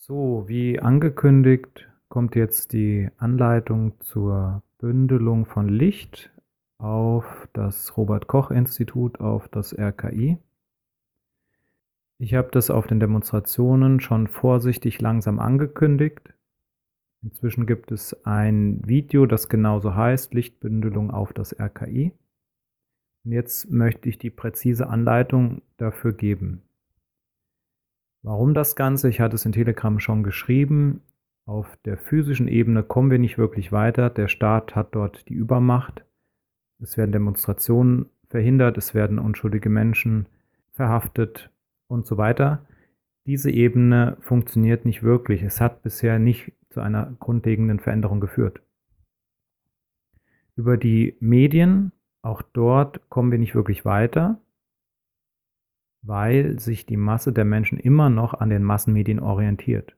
So, wie angekündigt, kommt jetzt die Anleitung zur Bündelung von Licht auf das Robert-Koch-Institut, auf das RKI. Ich habe das auf den Demonstrationen schon vorsichtig langsam angekündigt. Inzwischen gibt es ein Video, das genauso heißt, Lichtbündelung auf das RKI. Und jetzt möchte ich die präzise Anleitung dafür geben. Warum das Ganze? Ich hatte es in Telegram schon geschrieben. Auf der physischen Ebene kommen wir nicht wirklich weiter. Der Staat hat dort die Übermacht. Es werden Demonstrationen verhindert, es werden unschuldige Menschen verhaftet und so weiter. Diese Ebene funktioniert nicht wirklich. Es hat bisher nicht zu einer grundlegenden Veränderung geführt. Über die Medien, auch dort kommen wir nicht wirklich weiter, weil sich die Masse der Menschen immer noch an den Massenmedien orientiert.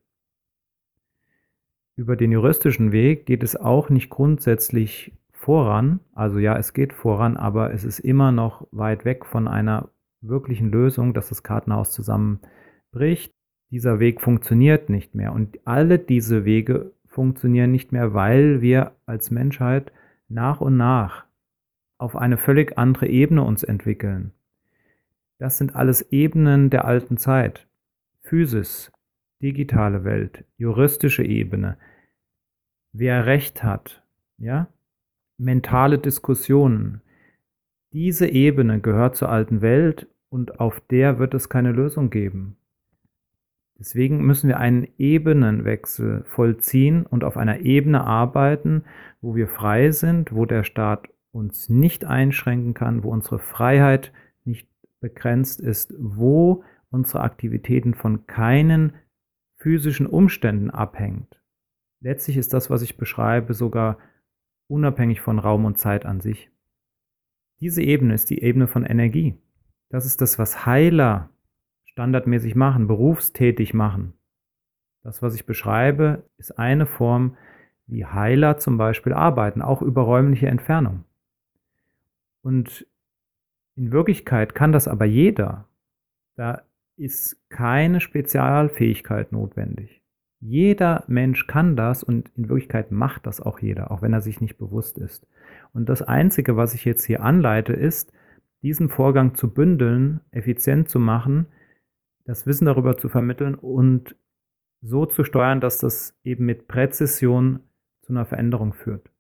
Über den juristischen Weg geht es auch nicht grundsätzlich voran. Also ja, es geht voran, aber es ist immer noch weit weg von einer wirklichen Lösung, dass das Kartenhaus zusammenbricht. Dieser Weg funktioniert nicht mehr. Und alle diese Wege funktionieren nicht mehr, weil wir als Menschheit nach und nach auf eine völlig andere Ebene uns entwickeln. Das sind alles Ebenen der alten Zeit. Physis, digitale Welt, juristische Ebene, wer Recht hat, ja, mentale Diskussionen. Diese Ebene gehört zur alten Welt und auf der wird es keine Lösung geben. Deswegen müssen wir einen Ebenenwechsel vollziehen und auf einer Ebene arbeiten, wo wir frei sind, wo der Staat uns nicht einschränken kann, wo unsere Freiheit nicht begrenzt ist, wo unsere Aktivitäten von keinen physischen Umständen abhängt. Letztlich ist das, was ich beschreibe, sogar unabhängig von Raum und Zeit an sich. Diese Ebene ist die Ebene von Energie. Das ist das, was Heiler standardmäßig machen, berufstätig machen. Das, was ich beschreibe, ist eine Form, wie Heiler zum Beispiel arbeiten, auch über räumliche Entfernung. Und in Wirklichkeit kann das aber jeder. Da ist keine Spezialfähigkeit notwendig. Jeder Mensch kann das und in Wirklichkeit macht das auch jeder, auch wenn er sich nicht bewusst ist. Und das Einzige, was ich jetzt hier anleite, ist, diesen Vorgang zu bündeln, effizient zu machen, das Wissen darüber zu vermitteln und so zu steuern, dass das eben mit Präzision zu einer Veränderung führt.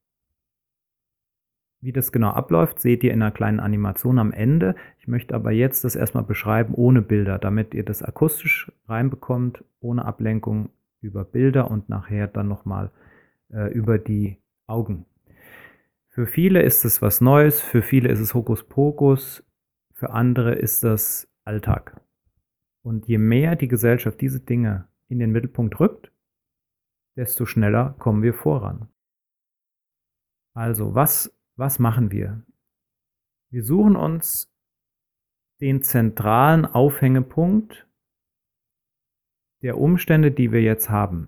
Wie das genau abläuft, seht ihr in einer kleinen Animation am Ende. Ich möchte aber jetzt das erstmal beschreiben ohne Bilder, damit ihr das akustisch reinbekommt, ohne Ablenkung über Bilder und nachher dann nochmal über die Augen. Für viele ist es was Neues, für viele ist es Hokuspokus, für andere ist das Alltag. Und je mehr die Gesellschaft diese Dinge in den Mittelpunkt rückt, desto schneller kommen wir voran. Also, was machen wir? Wir suchen uns den zentralen Aufhängepunkt der Umstände, die wir jetzt haben.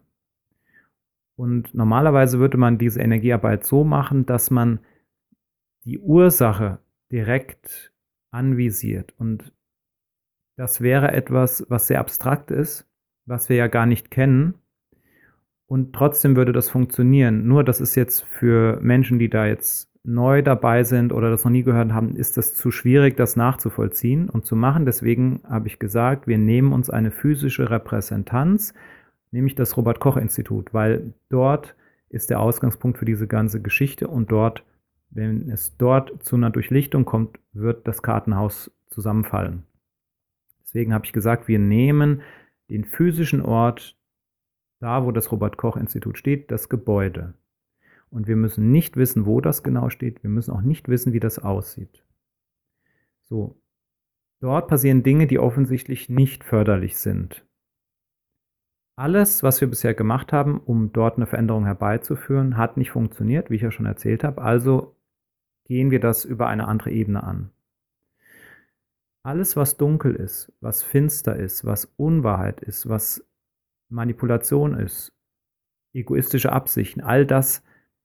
Und normalerweise würde man diese Energiearbeit so machen, dass man die Ursache direkt anvisiert. Und das wäre etwas, was sehr abstrakt ist, was wir ja gar nicht kennen. Und trotzdem würde das funktionieren. Nur das ist jetzt für Menschen, die da jetzt neu dabei sind oder das noch nie gehört haben, ist das zu schwierig, das nachzuvollziehen und zu machen. Deswegen habe ich gesagt, wir nehmen uns eine physische Repräsentanz, nämlich das Robert-Koch-Institut, weil dort ist der Ausgangspunkt für diese ganze Geschichte und dort, wenn es dort zu einer Durchlichtung kommt, wird das Kartenhaus zusammenfallen. Deswegen habe ich gesagt, wir nehmen den physischen Ort, da wo das Robert-Koch-Institut steht, das Gebäude. Und wir müssen nicht wissen, wo das genau steht. Wir müssen auch nicht wissen, wie das aussieht. So, dort passieren Dinge, die offensichtlich nicht förderlich sind. Alles, was wir bisher gemacht haben, um dort eine Veränderung herbeizuführen, hat nicht funktioniert, wie ich ja schon erzählt habe. Also gehen wir das über eine andere Ebene an. Alles, was dunkel ist, was finster ist, was Unwahrheit ist, was Manipulation ist, egoistische Absichten, all das,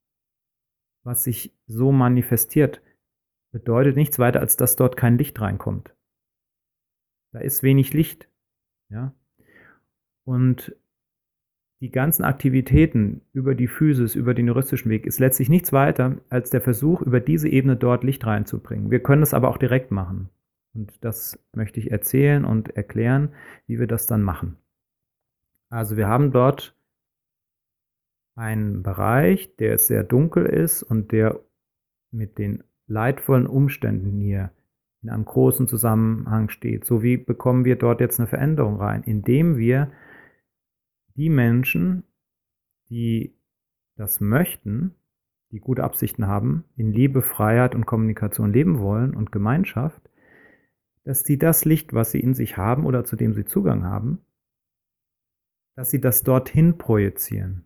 was sich so manifestiert, bedeutet nichts weiter, als dass dort kein Licht reinkommt. Da ist wenig Licht. Ja? Und die ganzen Aktivitäten über die Physis, über den juristischen Weg, ist letztlich nichts weiter als der Versuch, über diese Ebene dort Licht reinzubringen. Wir können es aber auch direkt machen. Und das möchte ich erzählen und erklären, wie wir das dann machen. Also wir haben dort einen Bereich, der sehr dunkel ist und der mit den leidvollen Umständen hier in einem großen Zusammenhang steht. So wie bekommen wir dort jetzt eine Veränderung rein, indem wir die Menschen, die das möchten, die gute Absichten haben, in Liebe, Freiheit und Kommunikation leben wollen und Gemeinschaft, dass die das Licht, was sie in sich haben oder zu dem sie Zugang haben, dass sie das dorthin projizieren.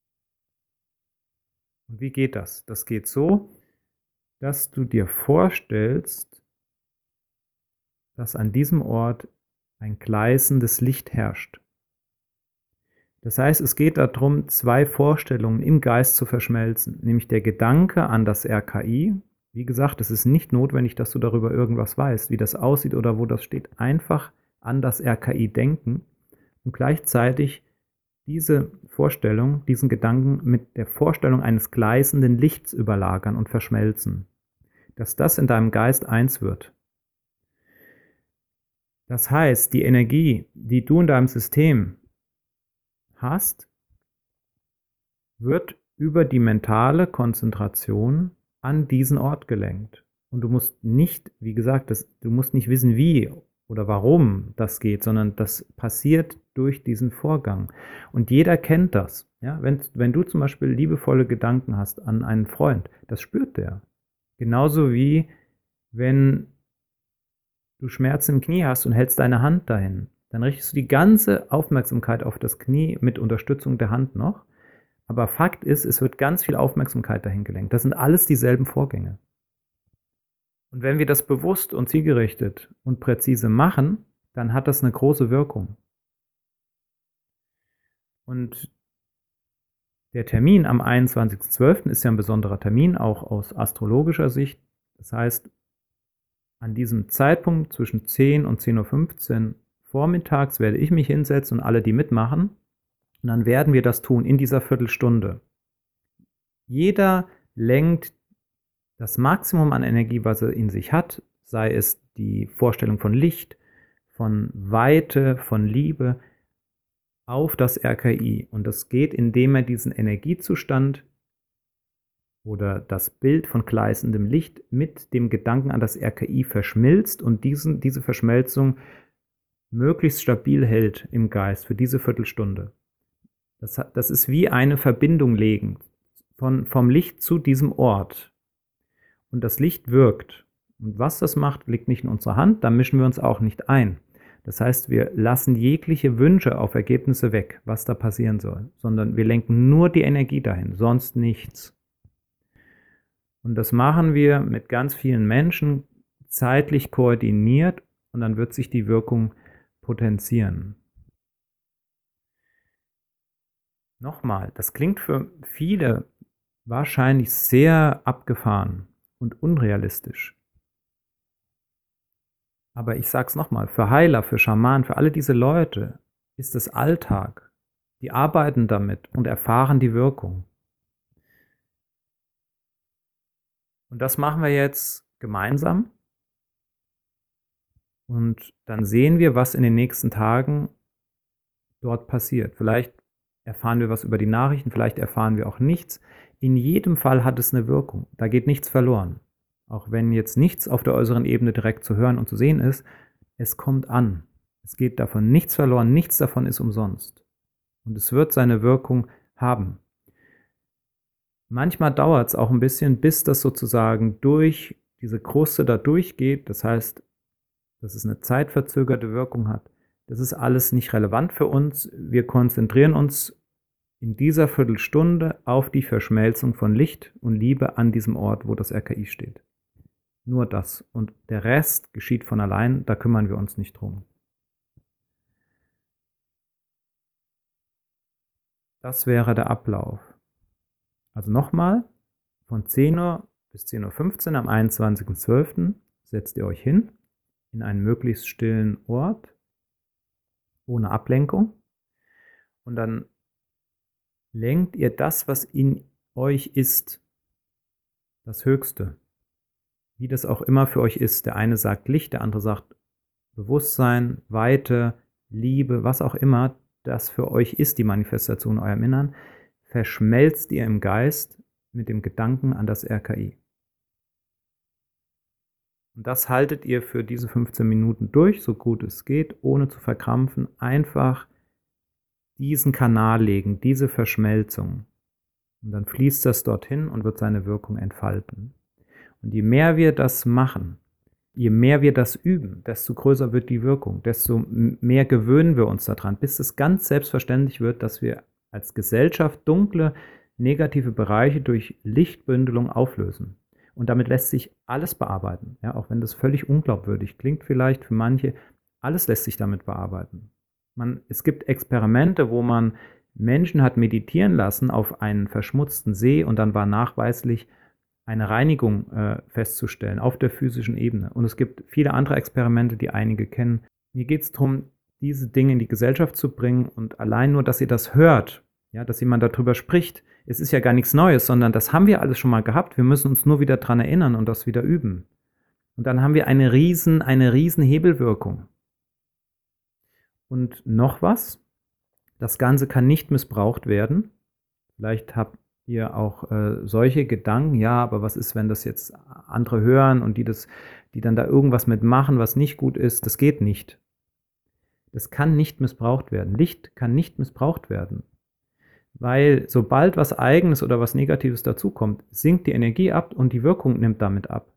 Und wie geht das? Das geht so, dass du dir vorstellst, dass an diesem Ort ein gleißendes Licht herrscht. Das heißt, es geht darum, zwei Vorstellungen im Geist zu verschmelzen, nämlich der Gedanke an das RKI. Wie gesagt, es ist nicht notwendig, dass du darüber irgendwas weißt, wie das aussieht oder wo das steht. Einfach an das RKI denken und gleichzeitig diese Vorstellung, diesen Gedanken mit der Vorstellung eines gleißenden Lichts überlagern und verschmelzen. Dass das in deinem Geist eins wird. Das heißt, die Energie, die du in deinem System hast, wird über die mentale Konzentration an diesen Ort gelenkt. Und du musst nicht, wie gesagt, du musst nicht wissen, wie oder warum das geht, sondern das passiert durch diesen Vorgang. Und jeder kennt das. Ja? Wenn du zum Beispiel liebevolle Gedanken hast an einen Freund, das spürt der. Genauso wie wenn du Schmerzen im Knie hast und hältst deine Hand dahin, dann richtest du die ganze Aufmerksamkeit auf das Knie mit Unterstützung der Hand noch. Aber Fakt ist, es wird ganz viel Aufmerksamkeit dahin gelenkt. Das sind alles dieselben Vorgänge. Und wenn wir das bewusst und zielgerichtet und präzise machen, dann hat das eine große Wirkung. Und der Termin am 21.12. ist ja ein besonderer Termin, auch aus astrologischer Sicht. Das heißt, an diesem Zeitpunkt zwischen 10 und 10.15 Uhr vormittags werde ich mich hinsetzen und alle, die mitmachen, und dann werden wir das tun in dieser Viertelstunde. Jeder lenkt das Maximum an Energie, was er in sich hat, sei es die Vorstellung von Licht, von Weite, von Liebe, auf das RKI. Und das geht, indem er diesen Energiezustand oder das Bild von gleißendem Licht mit dem Gedanken an das RKI verschmilzt und diese Verschmelzung möglichst stabil hält im Geist für diese Viertelstunde. Das ist wie eine Verbindung legen vom Licht zu diesem Ort. Und das Licht wirkt. Und was das macht, liegt nicht in unserer Hand, da mischen wir uns auch nicht ein. Das heißt, wir lassen jegliche Wünsche auf Ergebnisse weg, was da passieren soll, sondern wir lenken nur die Energie dahin, sonst nichts. Und das machen wir mit ganz vielen Menschen zeitlich koordiniert und dann wird sich die Wirkung potenzieren. Nochmal, das klingt für viele wahrscheinlich sehr abgefahren und unrealistisch. Aber ich sag's nochmal, für Heiler, für Schamanen, für alle diese Leute ist es Alltag. Die arbeiten damit und erfahren die Wirkung. Und das machen wir jetzt gemeinsam. Und dann sehen wir, was in den nächsten Tagen dort passiert. Vielleicht erfahren wir was über die Nachrichten, vielleicht erfahren wir auch nichts. In jedem Fall hat es eine Wirkung. Da geht nichts verloren. Auch wenn jetzt nichts auf der äußeren Ebene direkt zu hören und zu sehen ist, es kommt an. Es geht davon nichts verloren, nichts davon ist umsonst. Und es wird seine Wirkung haben. Manchmal dauert es auch ein bisschen, bis das sozusagen durch diese Kruste da durchgeht. Das heißt, dass es eine zeitverzögerte Wirkung hat. Das ist alles nicht relevant für uns. Wir konzentrieren uns in dieser Viertelstunde auf die Verschmelzung von Licht und Liebe an diesem Ort, wo das RKI steht. Nur das. Und der Rest geschieht von allein, da kümmern wir uns nicht drum. Das wäre der Ablauf. Also nochmal, von 10 Uhr bis 10.15 Uhr am 21.12. setzt ihr euch hin in einen möglichst stillen Ort, ohne Ablenkung. Und dann lenkt ihr das, was in euch ist, das Höchste, wie das auch immer für euch ist. Der eine sagt Licht, der andere sagt Bewusstsein, Weite, Liebe, was auch immer das für euch ist, die Manifestation in eurem Innern, verschmelzt ihr im Geist mit dem Gedanken an das RKI. Und das haltet ihr für diese 15 Minuten durch, so gut es geht, ohne zu verkrampfen, einfach diesen Kanal legen, diese Verschmelzung. Und dann fließt das dorthin und wird seine Wirkung entfalten. Und je mehr wir das machen, je mehr wir das üben, desto größer wird die Wirkung, desto mehr gewöhnen wir uns daran, bis es ganz selbstverständlich wird, dass wir als Gesellschaft dunkle, negative Bereiche durch Lichtbündelung auflösen. Und damit lässt sich alles bearbeiten, ja, auch wenn das völlig unglaubwürdig klingt vielleicht für manche, alles lässt sich damit bearbeiten. Es gibt Experimente, wo man Menschen hat meditieren lassen auf einen verschmutzten See und dann war nachweislich eine Reinigung festzustellen auf der physischen Ebene. Und es gibt viele andere Experimente, die einige kennen. Mir geht es darum, diese Dinge in die Gesellschaft zu bringen und allein nur, dass ihr das hört, ja, dass jemand darüber spricht. Es ist ja gar nichts Neues, sondern das haben wir alles schon mal gehabt. Wir müssen uns nur wieder daran erinnern und das wieder üben. Und dann haben wir eine riesen Hebelwirkung. Und noch was, das Ganze kann nicht missbraucht werden. Vielleicht habt ihr auch solche Gedanken, ja, aber was ist, wenn das jetzt andere hören und die dann da irgendwas mitmachen, was nicht gut ist? Das geht nicht. Das kann nicht missbraucht werden. Licht kann nicht missbraucht werden. Weil sobald was Eigenes oder was Negatives dazukommt, sinkt die Energie ab und die Wirkung nimmt damit ab.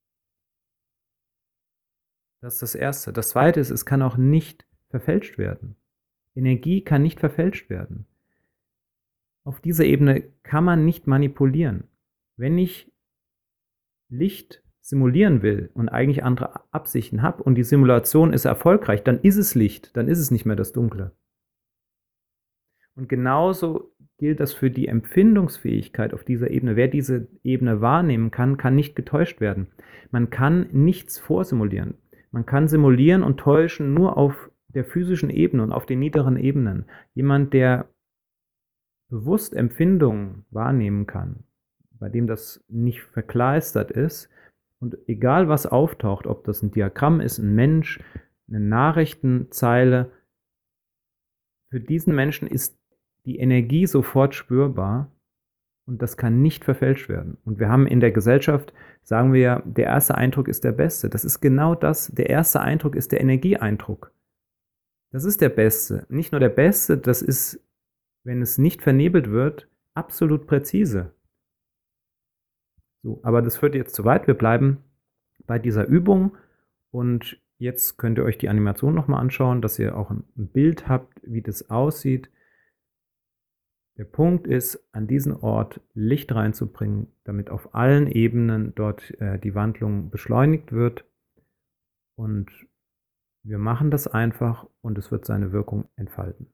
Das ist das Erste. Das Zweite ist, es kann auch nicht verfälscht werden. Energie kann nicht verfälscht werden. Auf dieser Ebene kann man nicht manipulieren. Wenn ich Licht simulieren will und eigentlich andere Absichten habe und die Simulation ist erfolgreich, dann ist es Licht, dann ist es nicht mehr das Dunkle. Und genauso gilt das für die Empfindungsfähigkeit auf dieser Ebene. Wer diese Ebene wahrnehmen kann, kann nicht getäuscht werden. Man kann nichts vorsimulieren. Man kann simulieren und täuschen nur auf der physischen Ebene und auf den niederen Ebenen. Jemand, der bewusst Empfindungen wahrnehmen kann, bei dem das nicht verkleistert ist und egal was auftaucht, ob das ein Diagramm ist, ein Mensch, eine Nachrichtenzeile, für diesen Menschen ist die Energie sofort spürbar und das kann nicht verfälscht werden. Und wir haben in der Gesellschaft, sagen wir ja, der erste Eindruck ist der beste. Das ist genau das, der erste Eindruck ist der Energieeindruck. Das ist der beste. Nicht nur der beste, das ist, wenn es nicht vernebelt wird, absolut präzise. So, aber das führt jetzt zu weit. Wir bleiben bei dieser Übung und jetzt könnt ihr euch die Animation nochmal anschauen, dass ihr auch ein Bild habt, wie das aussieht. Der Punkt ist, an diesen Ort Licht reinzubringen, damit auf allen Ebenen dort die Wandlung beschleunigt wird. Und wir machen das einfach und es wird seine Wirkung entfalten.